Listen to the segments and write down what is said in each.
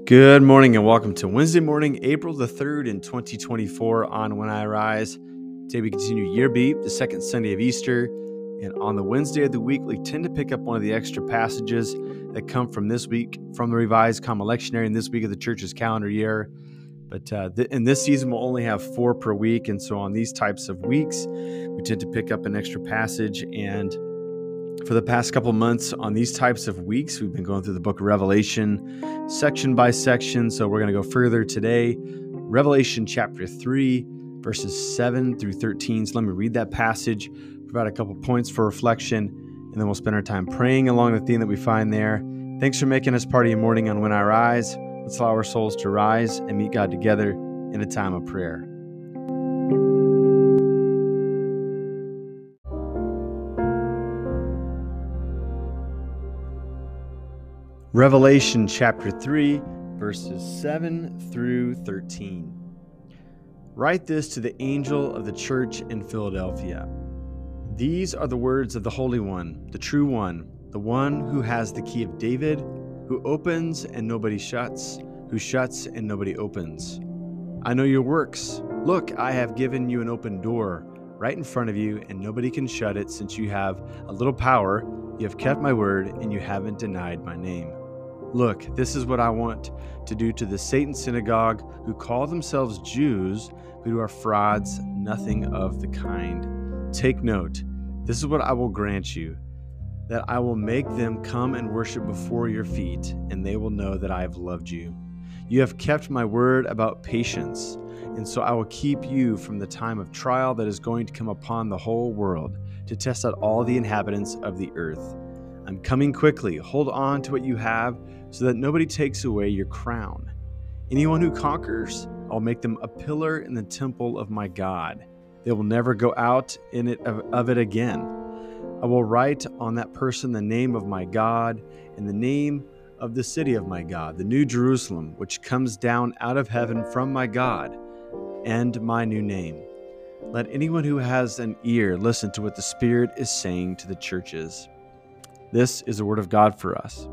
Good morning and welcome to Wednesday morning, April the 3rd in 2024 on When I Rise. Today we continue Year Beat, the second Sunday of Easter. And on the Wednesday of the week, we tend to pick up one of the extra passages that come from this week, from the Revised Common Lectionary, and this week of the church's calendar year. But in this season, we'll only have 4 per week. And so on these types of weeks, we tend to pick up an extra passage. And for the past couple months on these types of weeks, we've been going through the book of Revelation section by section. So we're going to go further today. Revelation chapter 3, verses 7 through 13. So let me read that passage, provide a couple points for reflection, and then we'll spend our time praying along the theme that we find there. Thanks for making us part of your morning on When I Rise. Let's allow our souls to rise and meet God together in a time of prayer. Revelation chapter 3, verses 7 through 13. Write this to the angel of the church in Philadelphia. These are the words of the Holy One, the true One, the one who has the key of David, who opens and nobody shuts, who shuts and nobody opens. I know your works. Look, I have given you an open door right in front of you, and nobody can shut it. Since you have a little power, you have kept my word, and you haven't denied my name. Look, this is what I want to do to the Satan synagogue, who call themselves Jews, but who are frauds, nothing of the kind. Take note, this is what I will grant you, that I will make them come and worship before your feet, and they will know that I have loved you. You have kept my word about patience, and so I will keep you from the time of trial that is going to come upon the whole world, to test out all the inhabitants of the earth. I'm coming quickly. Hold on to what you have, so that nobody takes away your crown. Anyone who conquers, I'll make them a pillar in the temple of my God. They will never go out in it of it again. I will write on that person the name of my God and the name of the city of my God, the New Jerusalem, which comes down out of heaven from my God, and my new name. Let anyone who has an ear listen to what the Spirit is saying to the churches. This is the word of God for us.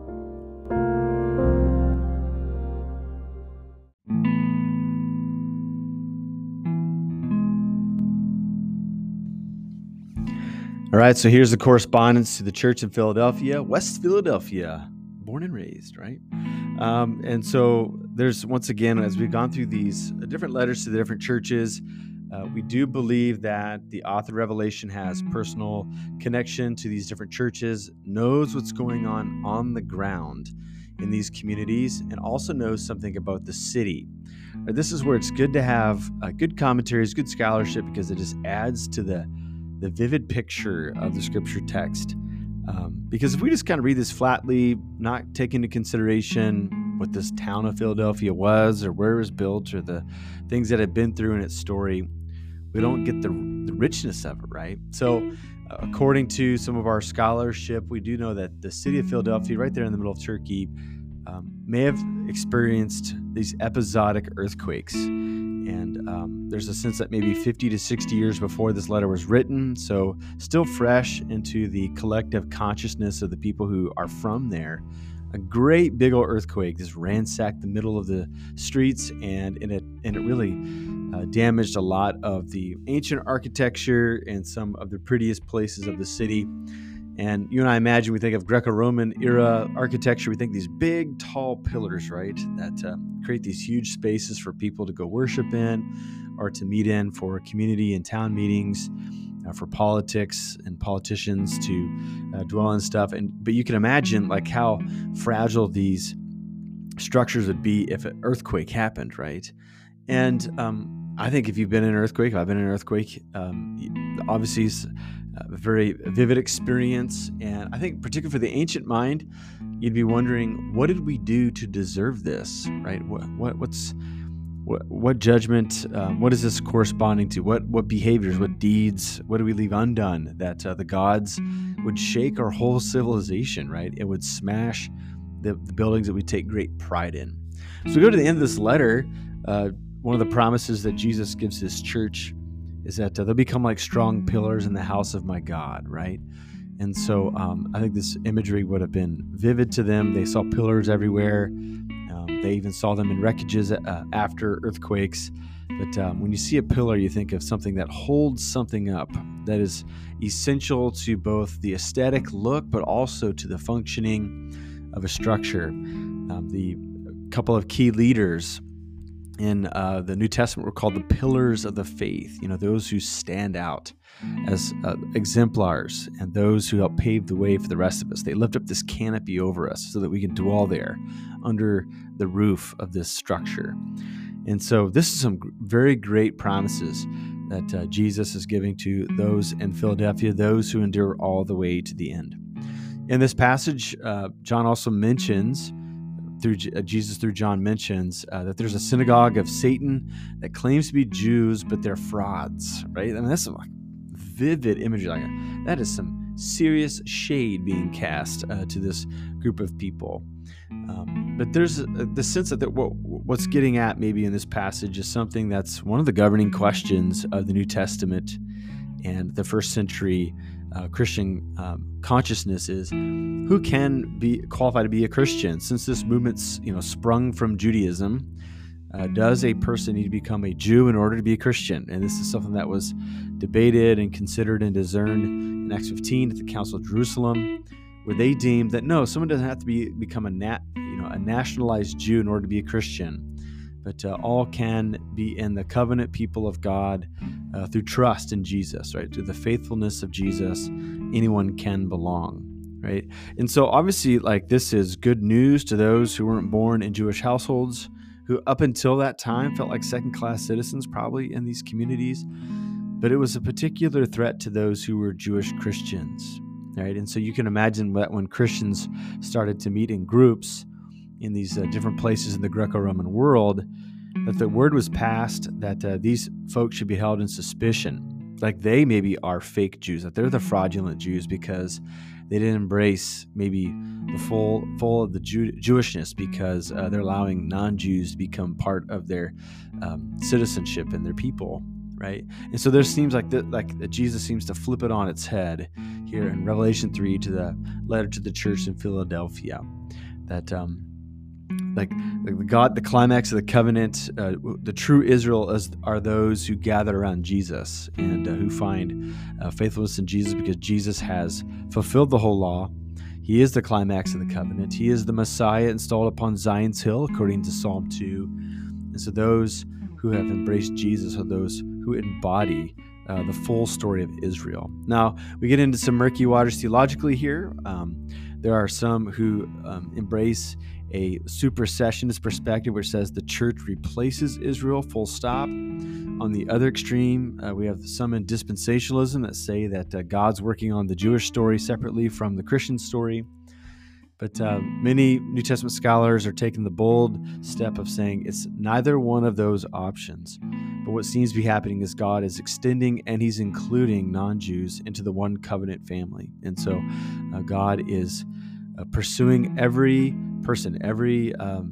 All right, so here's the correspondence to the church in Philadelphia, West Philadelphia, born and raised, right? And so there's, once again, as we've gone through these different letters to the different churches, we do believe that the author of Revelation has personal connection to these different churches, knows what's going on the ground in these communities, and also knows something about the city. This is where it's good to have good commentaries, good scholarship, because it just adds to the vivid picture of the scripture text. Because if we just kind of read this flatly, not take into consideration what this town of Philadelphia was or where it was built or the things that had been through in its story, we don't get the richness of it, right? So according to some of our scholarship, we do know that the city of Philadelphia, right there in the middle of Turkey, may have experienced these episodic earthquakes. And there's a sense that maybe 50 to 60 years before this letter was written, so still fresh into the collective consciousness of the people who are from there. A great big old earthquake just ransacked the middle of the streets, and it really damaged a lot of the ancient architecture and some of the prettiest places of the city. And you and I imagine, we think of Greco-Roman era architecture, we think these big, tall pillars, right, that create these huge spaces for people to go worship in or to meet in for community and town meetings, for politics and politicians to dwell in stuff. But you can imagine like how fragile these structures would be if an earthquake happened, right? And I think if you've been in an earthquake, I've been in an earthquake, obviously it's a very vivid experience. And I think particularly for the ancient mind, you'd be wondering, what did we do to deserve this, right? What judgment, what is this corresponding to? What behaviors, what deeds, what do we leave undone that the gods would shake our whole civilization, right? It would smash the buildings that we take great pride in. So we go to the end of this letter. One of the promises that Jesus gives his church is that they'll become like strong pillars in the house of my God, right? And so I think this imagery would have been vivid to them. They saw pillars everywhere. They even saw them in wreckages after earthquakes. But when you see a pillar, you think of something that holds something up that is essential to both the aesthetic look, but also to the functioning of a structure. The couple of key leaders in the New Testament were called the pillars of the faith, those who stand out as exemplars and those who help pave the way for the rest of us. They lift up this canopy over us so that we can dwell there under the roof of this structure. And so this is some very great promises that Jesus is giving to those in Philadelphia, those who endure all the way to the end. In this passage, John also mentions, Jesus through John mentions that there's a synagogue of Satan that claims to be Jews, but they're frauds, right? I mean, that's some vivid imagery. That is some serious shade being cast to this group of people. But there's the sense that what's getting at maybe in this passage is something that's one of the governing questions of the New Testament and the first century Christian consciousness is, who can be qualified to be a Christian? Since this movement's sprung from Judaism, does a person need to become a Jew in order to be a Christian? And this is something that was debated and considered and discerned in Acts 15 at the Council of Jerusalem, where they deemed that no, someone doesn't have to become a nationalized Jew in order to be a Christian, but all can be in the covenant people of God through trust in Jesus, right? Through the faithfulness of Jesus, anyone can belong, right? And so obviously, this is good news to those who weren't born in Jewish households, who up until that time felt like second-class citizens probably in these communities. But it was a particular threat to those who were Jewish Christians, right? And so you can imagine that when Christians started to meet in groups in these different places in the Greco-Roman world, that the word was passed that these folks should be held in suspicion, like they maybe are fake Jews, that they're the fraudulent Jews because they didn't embrace maybe the full of the Jewishness, because they're allowing non-Jews to become part of their citizenship and their people, right? And so there seems like Jesus seems to flip it on its head here in Revelation 3 to the letter to the church in Philadelphia, that the climax of the covenant, the true Israel are those who gather around Jesus and who find faithfulness in Jesus, because Jesus has fulfilled the whole law. He is the climax of the covenant. He is the Messiah installed upon Zion's hill, according to Psalm 2. And so those who have embraced Jesus are those who embody the full story of Israel. Now, we get into some murky waters theologically here. There are some who embrace a supersessionist perspective, which says the church replaces Israel, full stop. On the other extreme, we have some in dispensationalism that say that God's working on the Jewish story separately from the Christian story. But many New Testament scholars are taking the bold step of saying it's neither one of those options. But what seems to be happening is God is extending and he's including non-Jews into the one covenant family. And so God is pursuing every person, every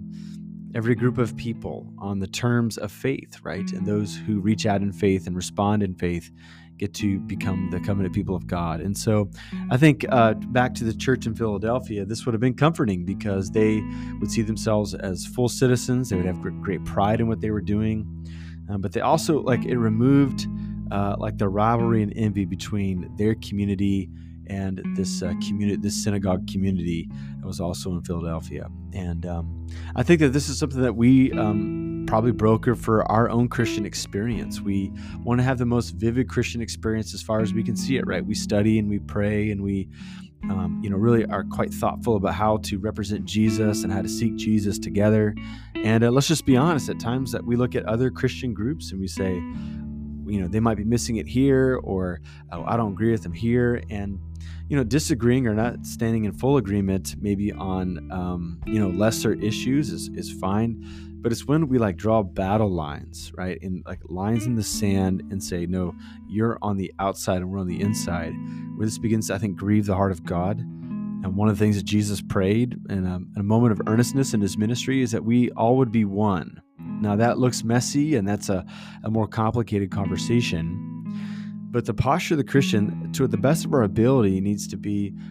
group of people on the terms of faith, right? And those who reach out in faith and respond in faith get to become the covenant people of God. And so I think back to the church in Philadelphia, this would have been comforting, because they would see themselves as full citizens. They would have great pride in what they were doing. But they also, it removed the rivalry and envy between their community and this synagogue community that was also in Philadelphia. And I think that this is something that we probably broker for our own Christian experience. We want to have the most vivid Christian experience as far as we can see it, right? We study and we pray and we really are quite thoughtful about how to represent Jesus and how to seek Jesus together. And let's just be honest, at times that we look at other Christian groups and we say, they might be missing it here, or I don't agree with them here. And, disagreeing or not standing in full agreement maybe on, lesser issues is fine. But it's when we draw battle lines, right? And lines in the sand and say, no, you're on the outside and we're on the inside, where this begins to, I think, grieve the heart of God. And one of the things that Jesus prayed in a moment of earnestness in his ministry is that we all would be one. Now that looks messy, and that's a more complicated conversation. But the posture of the Christian, to the best of our ability, needs to be,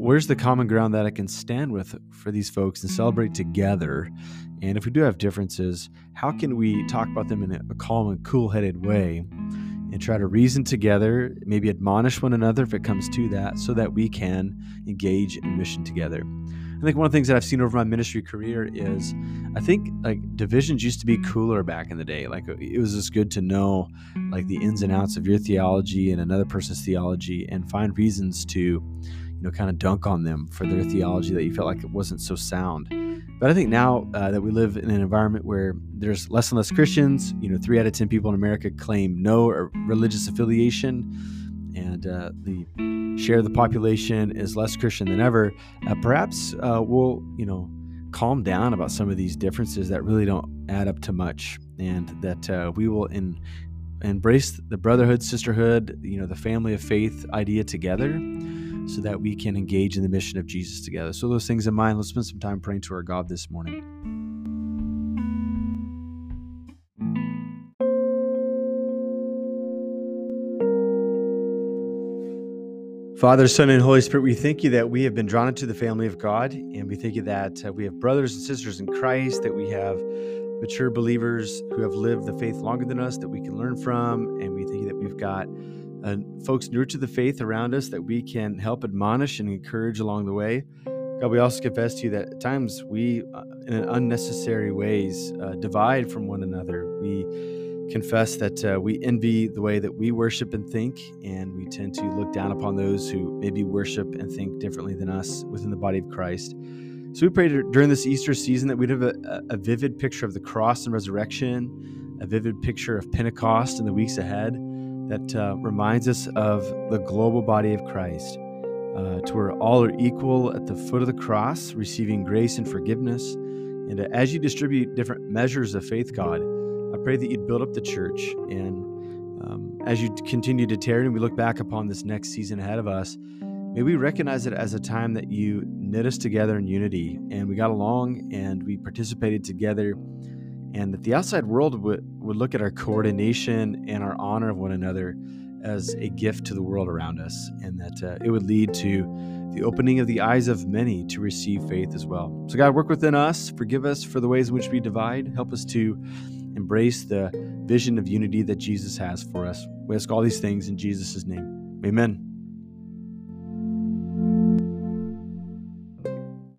where's the common ground that I can stand with for these folks and celebrate together? And if we do have differences, how can we talk about them in a calm and cool-headed way and try to reason together, maybe admonish one another if it comes to that, so that we can engage in mission together? I think one of the things that I've seen over my ministry career is I think like divisions used to be cooler back in the day. Like it was just good to know like the ins and outs of your theology and another person's theology and find reasons to, kind of dunk on them for their theology that you felt like it wasn't so sound. But I think now that we live in an environment where there's less and less Christians, 3 out of 10 people in America claim no religious affiliation, and the share of the population is less Christian than ever. Perhaps we'll, calm down about some of these differences that really don't add up to much, and that we will embrace the brotherhood, sisterhood, the family of faith idea together, so that we can engage in the mission of Jesus together. So those things in mind, let's spend some time praying to our God this morning. Father, Son, and Holy Spirit, we thank you that we have been drawn into the family of God, and we thank you that we have brothers and sisters in Christ, that we have mature believers who have lived the faith longer than us that we can learn from, and we thank you that we've got folks newer to the faith around us that we can help admonish and encourage along the way. God, we also confess to you that at times we, in unnecessary ways, divide from one another. We confess that we envy the way that we worship and think, and we tend to look down upon those who maybe worship and think differently than us within the body of Christ. So we pray during this Easter season that we'd have a vivid picture of the cross and resurrection, a vivid picture of Pentecost in the weeks ahead that reminds us of the global body of Christ, to where all are equal at the foot of the cross, receiving grace and forgiveness. And as you distribute different measures of faith, God, I pray that you'd build up the church. And as you continue to tarry and we look back upon this next season ahead of us, may we recognize it as a time that you knit us together in unity, and we got along and we participated together, and that the outside world would look at our coordination and our honor of one another as a gift to the world around us, and that it would lead to the opening of the eyes of many to receive faith as well. So God, work within us, forgive us for the ways in which we divide, help us to embrace the vision of unity that Jesus has for us. We ask all these things in Jesus' name. Amen.